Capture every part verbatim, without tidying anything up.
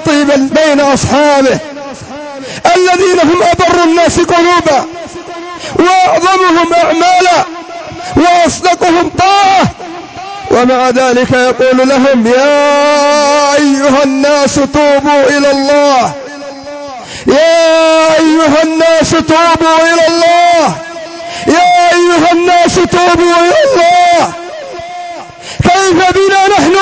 طيبا بين أصحابه الذين هم أبر الناس قلوبا وأعظمهم أعمالا وأصدقهم طاعة، ومع ذلك يقول لهم يا أيها الناس توبوا إلى الله، يا أيها الناس توبوا إلى الله، يا أيها الناس توبوا إلى الله. كيف بنا نحن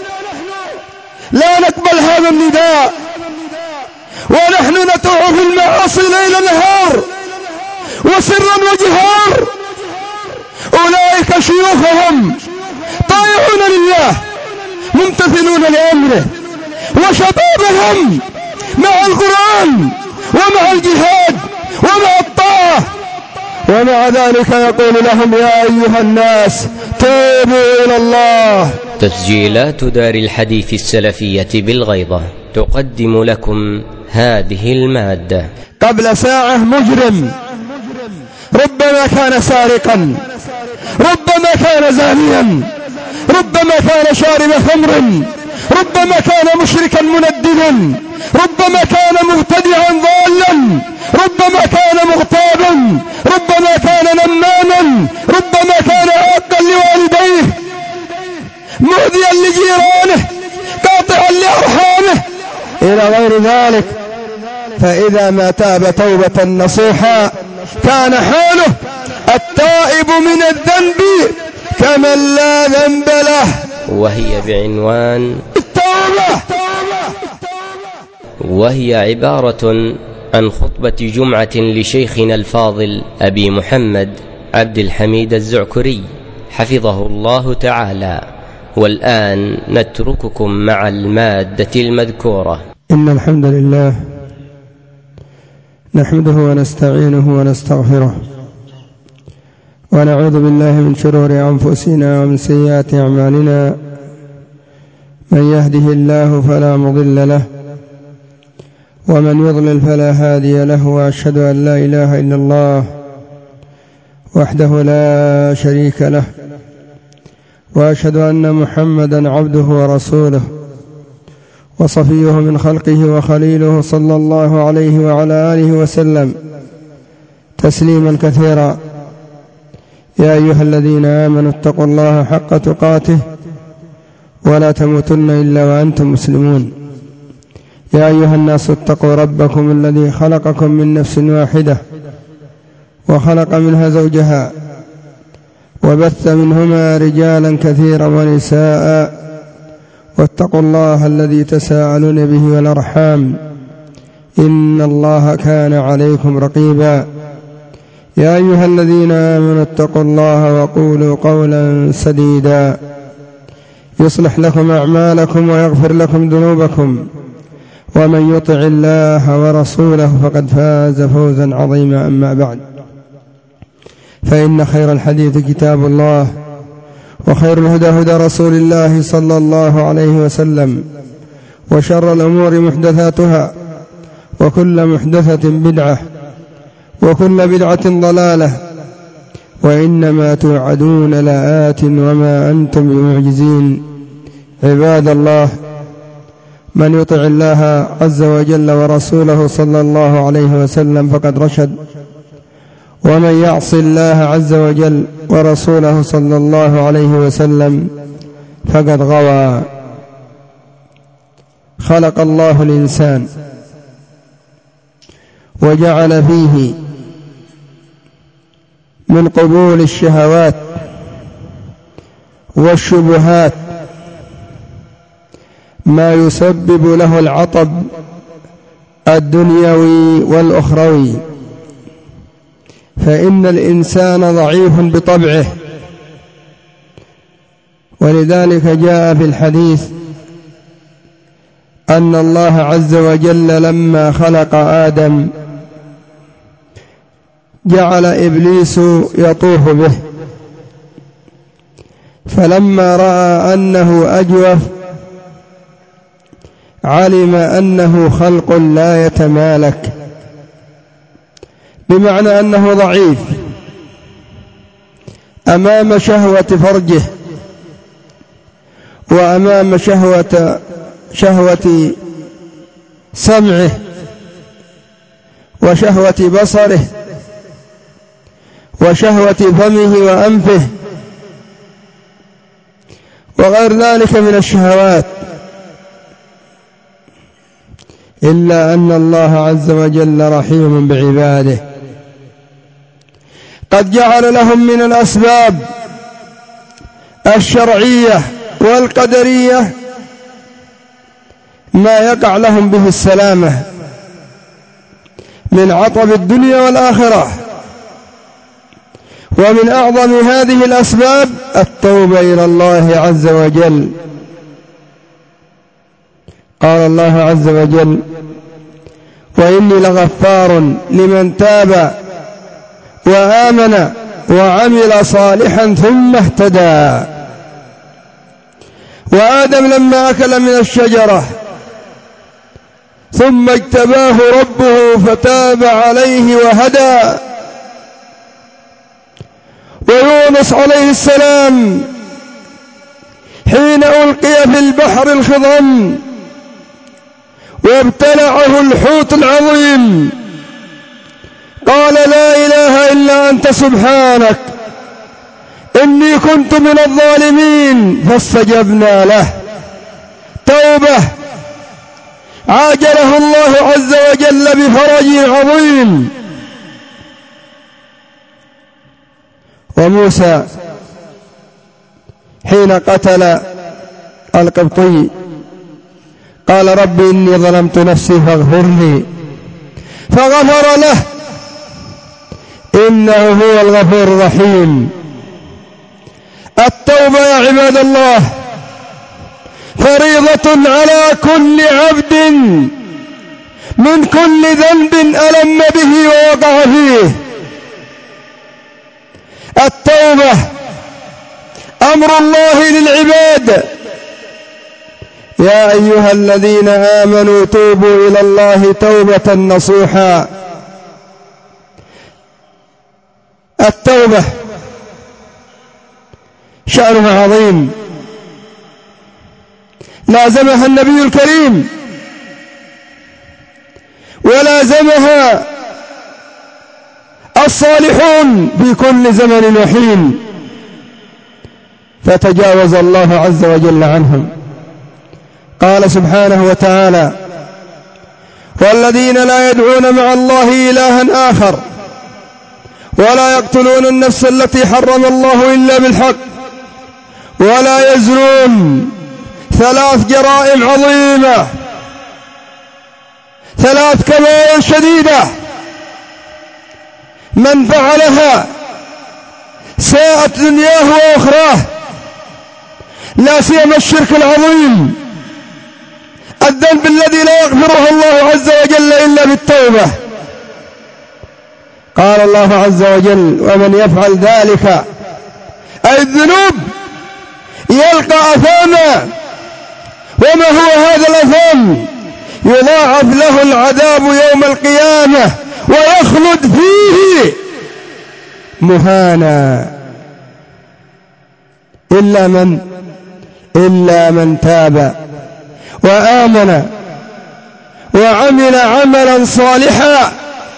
لا نقبل هذا النداء ونحن نتوه في المعاصي ليل نهار وسرا وجهار؟ أولئك شيوخهم طائعون لله ممتثلون لأمره، وشبابهم مع القرآن ومع الجهاد ومع الطاعة، ومع ذلك يقول لهم يا أيها الناس توبوا إلى الله. تسجيلات دار الحديث السلفية بالغيضة تقدم لكم هذه المادة. قبل ساعة مجرم ربما كان سارقا، ربما كان زانيا، ربما كان شارب خمر، ربما كان مشركا منددا، ربما كان مبتدعا ضالا، ربما كان مغتابا، ربما كان نماما، ربما كان عاقا لوالديه، مؤذيا لجيرانه، قاطعا لأرحامه إلى غير ذلك. فإذا ما تاب توبة نصوحا كان حاله التائب من الذنب كمن لا ذنب له، وهي بعنوان التوبة، وهي عبارة عن خطبة جمعة لشيخنا الفاضل أبي محمد عبد الحميد الزعكري حفظه الله تعالى. والآن نترككم مع المادة المذكورة. إن الحمد لله نحمده ونستعينه ونستغفره، ونعوذ بالله من شرور أنفسنا ومن سيئات أعمالنا. من يهده الله فلا مضل له، ومن يضلل فلا هادي له، وأشهد أن لا إله إلا الله وحده لا شريك له، وأشهد أن محمدا عبده ورسوله وصفيه من خلقه وخليله، صلى الله عليه وعلى آله وسلم تسليما كثيرا. يا أيها الذين آمنوا اتقوا الله حق تقاته ولا تموتن إلا وأنتم مسلمون. يا أيها الناس اتقوا ربكم الذي خلقكم من نفس واحدة وخلق منها زوجها وبث منهما رجالا كثيرا ونساء، واتقوا الله الذي تساءلون به والأرحام إن الله كان عليكم رقيبا. يا أيها الذين آمنوا اتقوا الله وقولوا قولا سديدا يصلح لكم أعمالكم ويغفر لكم ذنوبكم، ومن يطع الله ورسوله فقد فاز فوزا عظيما. أما بعد، فإن خير الحديث كتاب الله، وخير الهدى هدى رسول الله صلى الله عليه وسلم، وشر الأمور محدثاتها، وكل محدثة بدعة، وكل بدعة ضلالة، وإنما توعدون لآت وما أنتم بمعجزين. عباد الله، من يطع الله عز وجل ورسوله صلى الله عليه وسلم فقد رشد، ومن يعص الله عز وجل ورسوله صلى الله عليه وسلم فقد غوى. خلق الله الإنسان وجعل فيه من قبول الشهوات والشبهات ما يسبب له العطب الدنيوي والأخروي، فإن الإنسان ضعيف بطبعه، ولذلك جاء في الحديث أن الله عز وجل لما خلق آدم جعل إبليس يطوف به، فلما رأى أنه أجوف علم أنه خلق لا يتمالك، بمعنى أنه ضعيف أمام شهوة فرجه وأمام شهوة شهوة سمعه وشهوة بصره وشهوة فمه وأنفه وغير ذلك من الشهوات، إلا أن الله عز وجل رحيم بعباده، قد جعل لهم من الأسباب الشرعية والقدرية ما يقع لهم به السلامة من عطب الدنيا والآخرة. ومن أعظم هذه الأسباب التوبة إلى الله عز وجل. قال الله عز وجل: وإني لغفار لمن تاب وآمن وعمل صالحا ثم اهتدى. وآدم لما أكل من الشجرة ثم اجتباه ربه فتاب عليه وهدى. ويونس عليه السلام حين ألقي في البحر الخضم وابتلعه الحوت العظيم قال: لا إله إلا أنت سبحانك إني كنت من الظالمين، فاستجبنا له. توبة عاجله الله عز وجل بفرج عظيم. وموسى حين قتل القبطي قال: رب إني ظلمت نفسي فاغفر لي، فغفر له، إنه هو الغفور الرحيم. التوبة يا عباد الله فريضة على كل عبد من كل ذنب ألم به ووقع فيه. التوبة أمر الله للعباد: يا أيها الذين آمنوا توبوا إلى الله توبة نصوحا. التوبة شأنها عظيم، لازمها النبي الكريم ولازمها الصالحون في كل زمن وحين، فتجاوز الله عز وجل عنهم. قال سبحانه وتعالى: والذين لا يدعون مع الله إلها آخر ولا يقتلون النفس التي حرم الله إلا بالحق ولا يزنون. ثلاث جرائم عظيمة، ثلاث كبائر شديدة، من فعلها ساءت دنياه وأخراه، لا سيما الشرك العظيم، الذنب الذي لا يغفره الله عز وجل إلا بالتوبة. قال الله عز وجل: ومن يفعل ذلك أي الذنوب يلقى أثاما. وما هو هذا الأثام؟ يضاعف له العذاب يوم القيامة ويخلد فيه مهانا، إلا من إلا من تاب وآمن وعمل عملا صالحا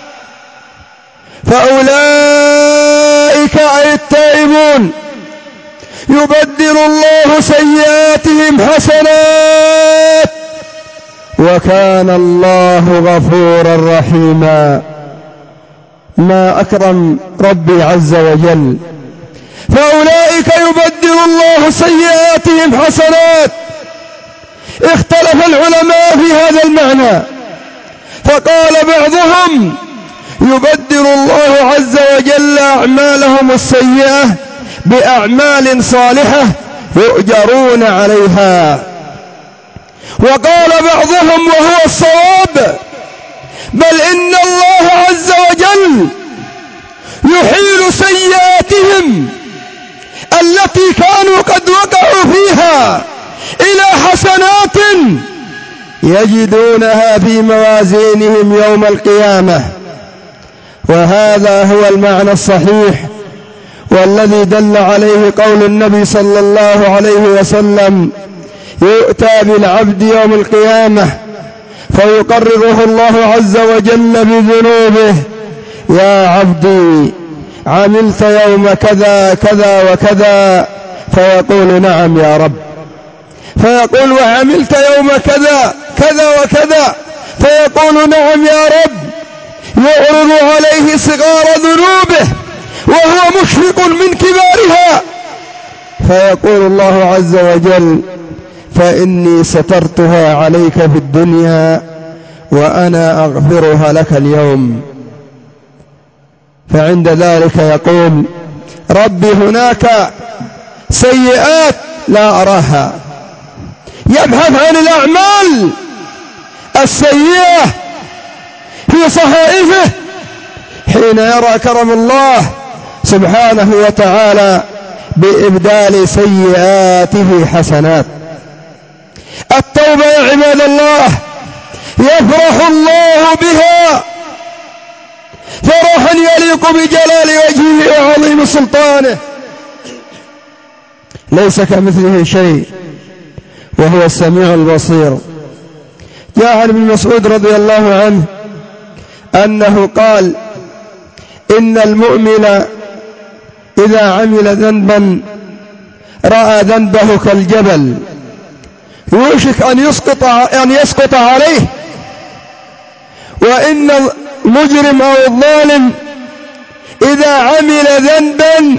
فأولئك أي التائبون يبدل الله سيئاتهم حسنات وكان الله غفورا رحيما. ما أكرم ربي عز وجل. فأولئك يبدل الله سيئاتهم حسنات. اختلف العلماء في هذا المعنى، فقال بعضهم: يبدل الله عز وجل أعمالهم السيئة بأعمال صالحة يؤجرون عليها. وقال بعضهم وهو الصواب: بل إن الله عز وجل يحيل سيئاتهم التي كانوا قد وقعوا فيها إلى حسنات يجدونها في موازينهم يوم القيامة. وهذا هو المعنى الصحيح والذي دل عليه قول النبي صلى الله عليه وسلم: يؤتى بالعبد يوم القيامة فيقرره الله عز وجل بذنوبه: يا عبدي عملت يوم كذا كذا وكذا، فيقول: نعم يا رب. فيقول: وعملت يوم كذا كذا وكذا، فيقول: نعم يا رب. يعرض عليه صغار ذنوبه وهو مشفق من كبارها، فيقول الله عز وجل: فإني سترتها عليك في الدنيا وأنا أغفرها لك اليوم. فعند ذلك يقول: ربي هناك سيئات لا أراها. يبحث عن الأعمال السيئة في صحائفه حين يرى كرم الله سبحانه وتعالى بإبدال سيئاته حسنات. التوبة يا عباد الله يفرح الله بها فرحا يليق بجلال وجهه وعظيم سلطانه، ليس كمثله شيء وهو السميع البصير. جاء عن ابن مسعود رضي الله عنه أنه قال: إن المؤمن إذا عمل ذنبا رأى ذنبه كالجبل يوشك أن يسقط, أن يسقط عليه، وإن المجرم أو الظالم إذا عمل ذنبا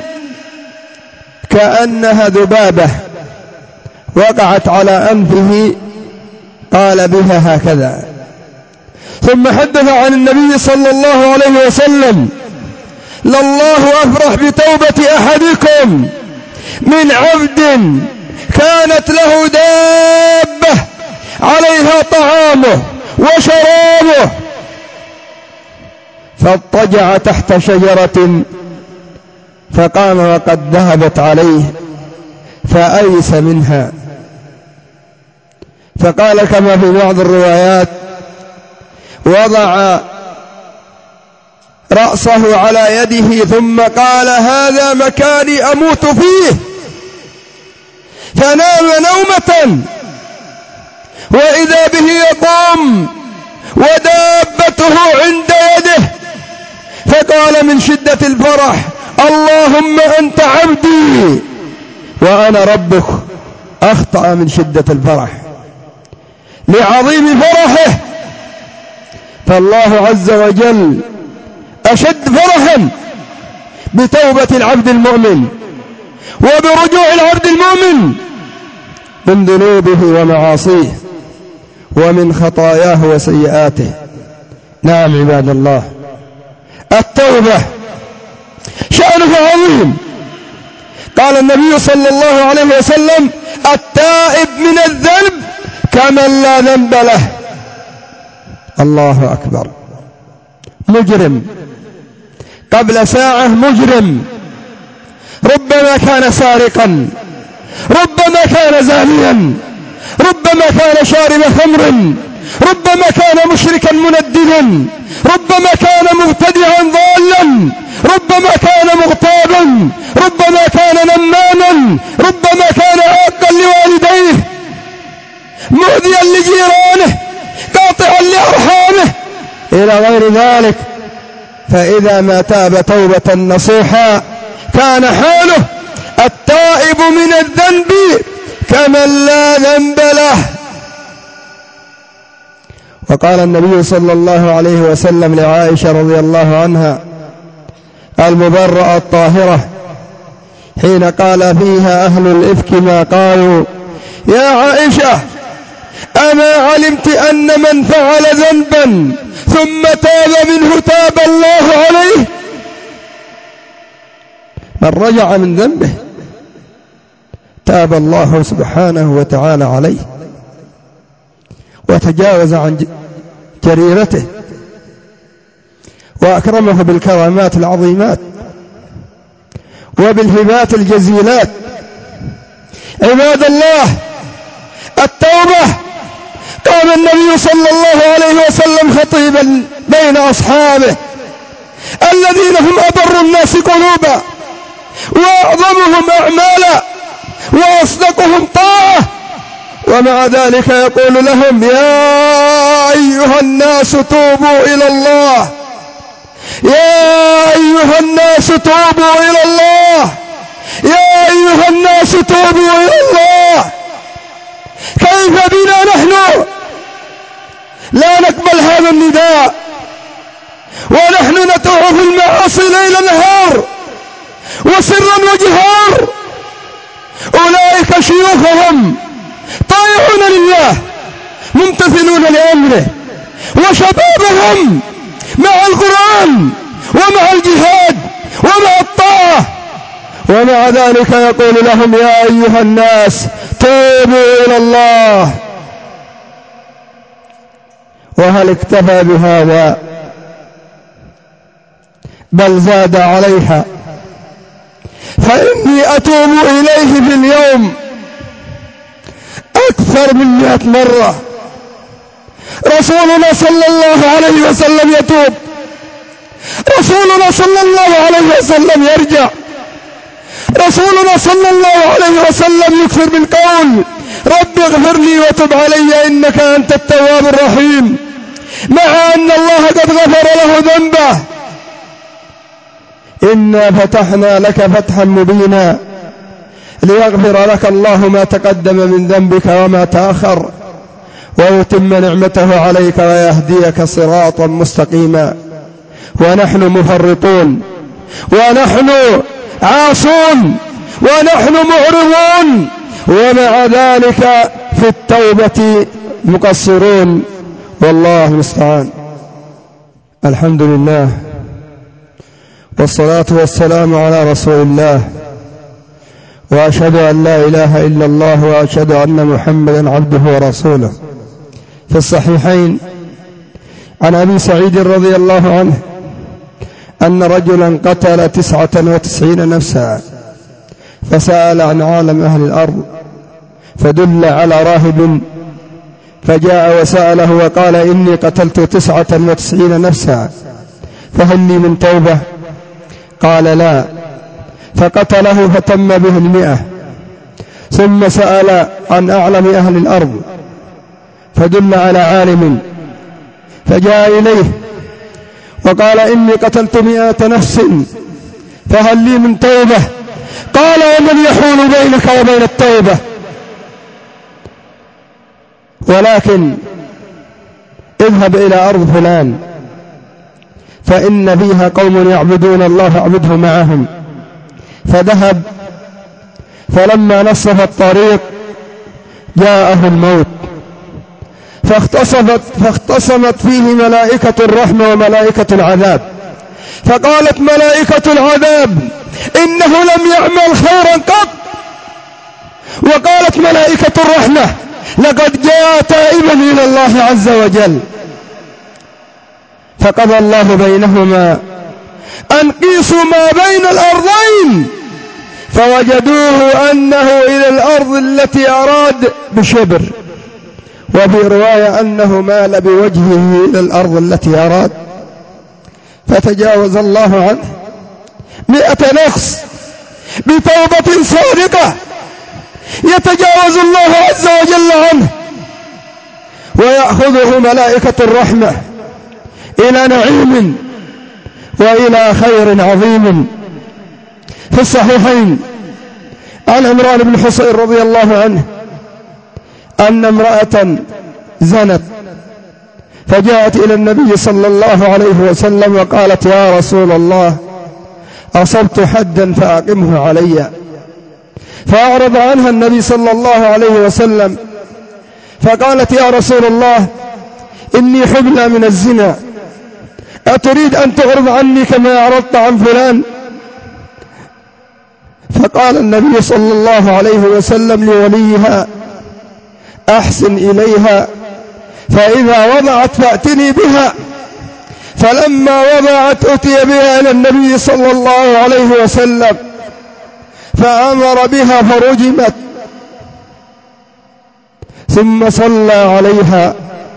كأنها ذبابة وقعت على أنفه قال بها هكذا. ثم حدث عن النبي صلى الله عليه وسلم: لله أفرح بتوبة أحدكم من عبد كانت له دابة عليها طعامه وشرابه فاضطجع تحت شجرة فقام وقد ذهبت عليه فأيس منها، فقال كما في بعض الروايات: وضع رأسه على يده ثم قال: هذا مكاني أموت فيه، فنام نومة وإذا به يقوم ودابته عند يده، فقال من شدة الفرح: اللهم أنت عبدي وأنا ربك. أخطأ من شدة الفرح لعظيم فرحه، فالله عز وجل أشد فرحا بتوبة العبد المؤمن وبرجوع العبد المؤمن من ذنوبه ومعاصيه ومن خطاياه وسيئاته. نعم عباد الله، التوبة شأنها عظيم. قال النبي صلى الله عليه وسلم: التائب من الذنب كمن لا ذنب له. الله أكبر. مجرم قبل ساعة مجرم، ربما كان سارقا، ربما كان زانيا، ربما كان شارب خمر، ربما كان مشركا منددا، ربما كان مبتدعا ضالا، ربما كان مغتابا، ربما كان نماما، ربما كان عاقا لوالديه، مؤذيا لجيرانه، قاطعا لأرحامه إلى غير ذلك. فإذا ما تاب توبة نصوحا كان حاله التائب من الذنب كمن لا ذنب له. وقال النبي صلى الله عليه وسلم لعائشة رضي الله عنها المبرأة الطاهرة حين قال فيها أهل الإفك ما قالوا: يا عائشة أما علمت أن من فعل ذنبا ثم تاب منه تاب الله عليه؟ من رجع من ذنبه تاب الله سبحانه وتعالى عليه وتجاوز عن جريرته وأكرمه بالكرامات العظيمات وبالهبات الجزيلات. عباد الله، التوبة قام النبي صلى الله عليه وسلم خطيبا بين أصحابه الذين هم أبر الناس قلوبا وأعظمهم أعمالا وأصدقهم طاعة، ومع ذلك يقول لهم يا أيها الناس توبوا إلى الله، يا أيها الناس توبوا إلى الله، يا أيها الناس توبوا إلى الله. كيف بنا نحن لا نقبل هذا النداء ونحن نتوه في المعاصي ليل نهار وسرا وجهار؟ أولئك شيوخهم طائعون لله ممتثلون لأمره، وشبابهم مع القرآن ومع الجهاد ومع الطاعة، ومع ذلك يقول لهم يا أيها الناس توبوا إلى الله. وهل اكتفى بهذا؟ بل زاد عليها، فإني أتوب إليه في اليوم أكثر من مئة مرة. رسولنا صلى الله عليه وسلم يتوب، رسولنا صلى الله عليه وسلم يرجع، رسولنا صلى الله عليه وسلم يكثر بالقول رب اغفر لي وتب علي إنك أنت التواب الرحيم، مع أن الله قد غفر له ذنبه. إنا فتحنا لك فتحا مبينا ليغفر لك الله ما تقدم من ذنبك وما تأخر ويتم نعمته عليك ويهديك صراطا مستقيما. ونحن مفرطون، ونحن عاصون، ونحن معرضون، ومع ذلك في التوبة مقصرون، والله المستعان. الحمد لله والصلاة والسلام على رسول الله، وأشهد أن لا إله إلا الله، وأشهد أن محمدا عبده ورسوله. في الصحيحين عن أبي سعيد رضي الله عنه أن رجلا قتل تسعة وتسعين نفسا فسأل عن عالم أهل الأرض فدل على راهب فجاء وسأله وقال إني قتلت تسعة وتسعين نفسا فهل لي من توبة؟ قال لا، فقتله فتم به المئة. ثم سأل عن أعلم أهل الأرض فدل على عالم فجاء إليه وقال إني قتلت مئة نفس فهل لي من توبة؟ قال ومن يحول بينك وبين التوبة؟ ولكن اذهب إلى أرض فلان فإن فيها قوم يعبدون الله فاعبده معهم. فذهب، فلما نصف الطريق جاءه الموت فاختصمت, فاختصمت فيه ملائكة الرحمة وملائكة العذاب، فقالت ملائكة العذاب إنه لم يعمل خيرا قط، وقالت ملائكة الرحمة لقد جاء تائبا إلى الله عز وجل. فقضى الله بينهما أن قيسوا ما بين الأرضين فوجدوه أنه إلى الأرض التي أراد بشبر، وفي رواية أنه مال بوجهه إلى الأرض التي أراد، فتجاوز الله عنه مئة نقص بتوبة صادقة يتجاوز الله عز وجل عنه، ويأخذه ملائكة الرحمة إلى نعيم وإلى خير عظيم. في الصحيحين عن عمران بن حصين رضي الله عنه أن امرأة زنت فجاءت إلى النبي صلى الله عليه وسلم وقالت يا رسول الله أصبت حدا فأقمه علي. فأعرض عنها النبي صلى الله عليه وسلم فقالت يا رسول الله إني حبلى من الزنا، أتريد أن تعرض عني كما أعرضت عن فلان؟ فقال النبي صلى الله عليه وسلم لوليها أحسن إليها فإذا وضعت فأتني بها. فلما وضعت أتي بها إلى النبي صلى الله عليه وسلم فأمر بها فرجمت، ثم صلى عليها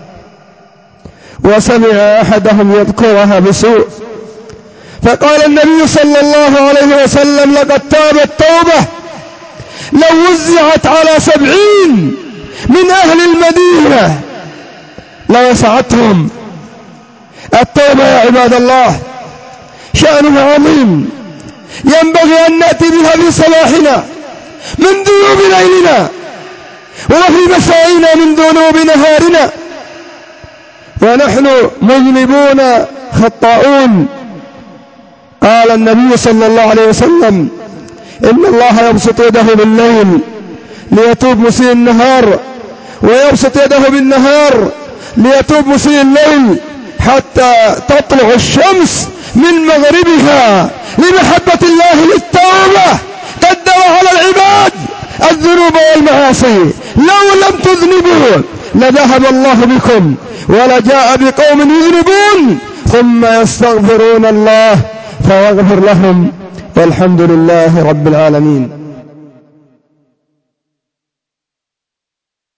وسمع أحدهم يذكرها بسوء، فقال النبي صلى الله عليه وسلم لقد تابت توبة لو وزعت على سبعين من أهل المدينة لوسعتهم. التوبة يا عباد الله شأنها عظيم، ينبغي أن نأتي بها في صباحنا من ذنوب ليلنا، وفي مسائنا من ذنوب نهارنا، ونحن مذنبون خطاؤون. قال النبي صلى الله عليه وسلم: إن الله يبسط يده بالليل ليتوب مسيء النهار، ويبسط يده بالنهار ليتوب مسيء الليل، حتى تطلع الشمس من مغربها، لمحبة الله للتوبة قدر على العباد الذنوب والمعاصي. لو لم تذنبوا لذهب الله بكم، ولجاء بقوم يذنبون ثم يستغفرون الله فيغفر لهم، والحمد لله رب العالمين.